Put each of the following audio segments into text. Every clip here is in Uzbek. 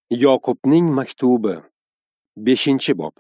Yoqubning maktubi 5-bob.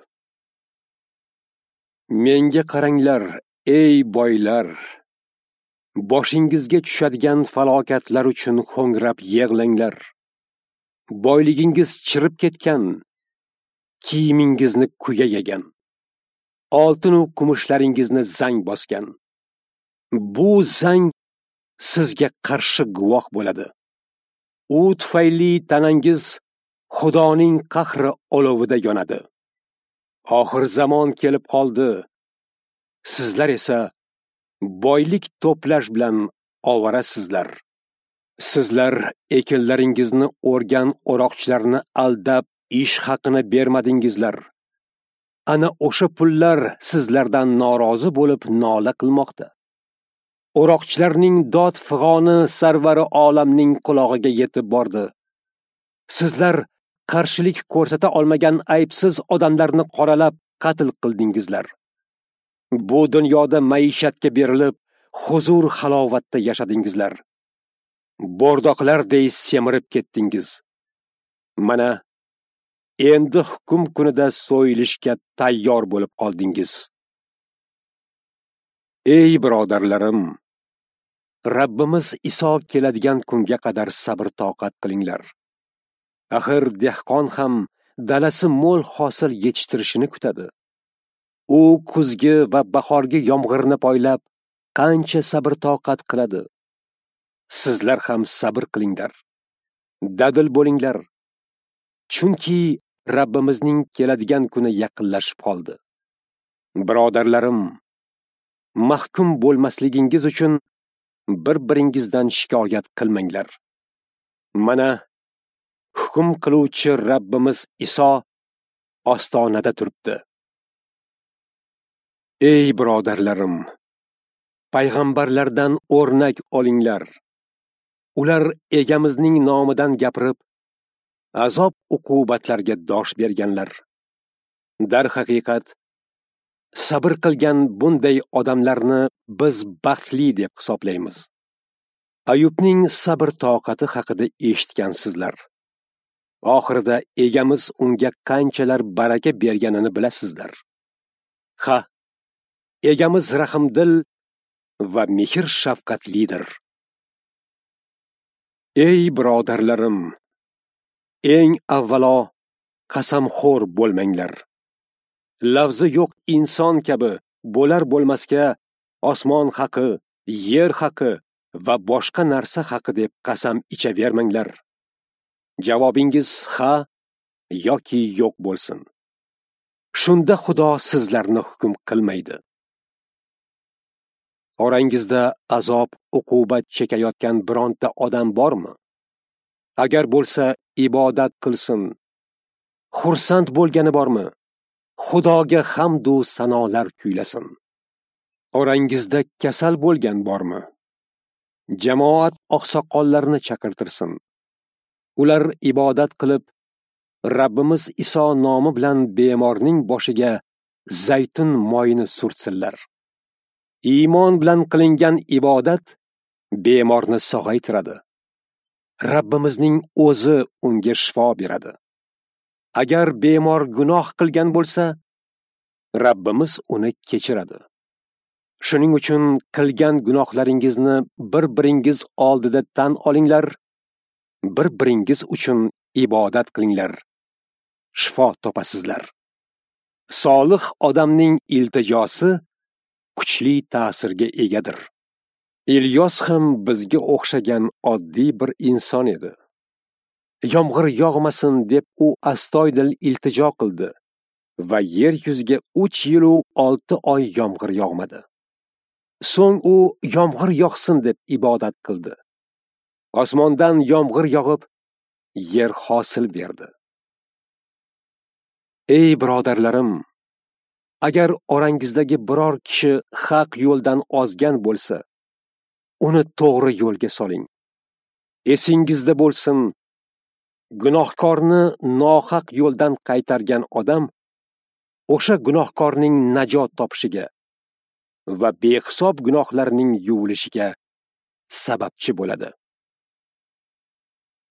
Menga qaranglar, ey boylar, boshingizga tushadigan falokatlar uchun ho'ngrab yig'langlar. Boyligingiz chirib ketgan, kiyimingizni kuya yegan, oltin va kumushlaringizni zang bosgan. Bu zang sizga qarshi guvoh bo'ladi. U tufayli tanangiz Xudoning qahri olovida yonadi. Oxir zamon kelib qoldi. Sizlar esa boylik to'plash bilan ovorasizlar. Sizlar ekinlaringizni o'rgan o'roqchilarni aldab ish haqini bermadingizlar. Ana o'sha pullar sizlardan norozi bo'lib nola qilmoqda. O'roqchilarning dod fig'oni sarvari olamning qulog'iga yetib bordi. Sizlar qarshilik ko'rsata olmagan aybsiz odamlarni qoralab qatl qildingizlar. Bu dunyoda maishatga berilib, huzur halovatda yashadingizlar. Bo'rdoqlarday semirib ketdingiz. Mana, endi hukm kunida so'yilishga tayyor bo'lib qoldingiz. Ey birodarlarim, Rabbimiz Iso keladigan kunga qadar sabr-toqat qilinglar. Axir dehqon ham dalasi mo'l hosil yetishtirishini kutadi. U kuzgi va bahorgi yomg'irni poylab qancha sabr-toqat qiladi. Sizlar ham sabr qilinglar. Dadil bo'linglar. Chunki Rabbimizning keladigan kuni yaqinlashib qoldi. Birodarlarim, mahkum bo'lmasligingiz uchun bir-biringizdan shikoyat qilmanglar. Mana, hukm qiluvchi Rabbimiz Iso ostonada turibdi. Ey birodarlarim, payg'ambarlardan o'rnak olinglar. Ular egamizning nomidan gapirib, azob uqubatlarga dosh berganlar. Dar haqiqat, sabr qilgan bunday odamlarni biz baxtli deb hisoblaymiz. Ayubning sabr-toqati haqida eshitgansizlar. Oxirida egamiz unga qanchalar baraka berganini bilasizlar. Ha, egamiz rahmdil va mehr shafqatlidir. Ey birodarlarim, eng avvalo qasamxo'r bo'lmanglar. Lafzi yo'q inson kabi bo'lar bo'lmasga osmon haqi, yer haqi va boshqa narsa haqi deb qasam ichavermanglar. Javobingiz ha yoki yo'q bo'lsin. Shunda Xudo sizlarni hukm qilmaydi. Orangizda azob, uqubat chekayotgan bironta odam bormi? Agar bo'lsa, ibodat qilsin. Xursand bo'lgani bormi? Xudoga hamd va sanolar kuylasin. Orangizda kasal bo'lgan bormi? Jamoat oqsoqollarini chaqirtirsin. Ular ibodat qilib, Rabbimiz Iso nomi bilan bemorning boshiga zaytun moyini surtsinlar. Iymon bilan qilingan ibodat bemorni sog'aytiradi. Rabbimizning o'zi unga shifo beradi. Agar bemor gunoh qilgan bo'lsa, Rabbimiz uni kechiradi. Shuning uchun qilgan gunohlaringizni bir-biringiz oldida tan olinglar, bir-biringiz uchun ibodat qilinglar. Shifo topasizlar. Solih odamning iltijosi kuchli ta'sirga egadir. Ilyos ham bizga o'xshagan oddiy bir inson edi. Yomg'ir yog'masin deb u astoydil iltijo qildi va yer yuziga 3 yil va 6 oy yomg'ir yog'madi. So'ng u yomg'ir yog'sin deb ibodat qildi. Osmondan yomg'ir yog'ib, yer hosil berdi. Ey birodarlarim, agar orangizdagi biror kishi haq yo'ldan ozgan bo'lsa, uni to'g'ri yo'lga soling. Esingizda bo'lsin, gunohkorni nohaq yo'ldan qaytargan odam o'sha gunohkorning najot topishiga va behisob gunohlarning yuvilishiga sababchi bo'ladi.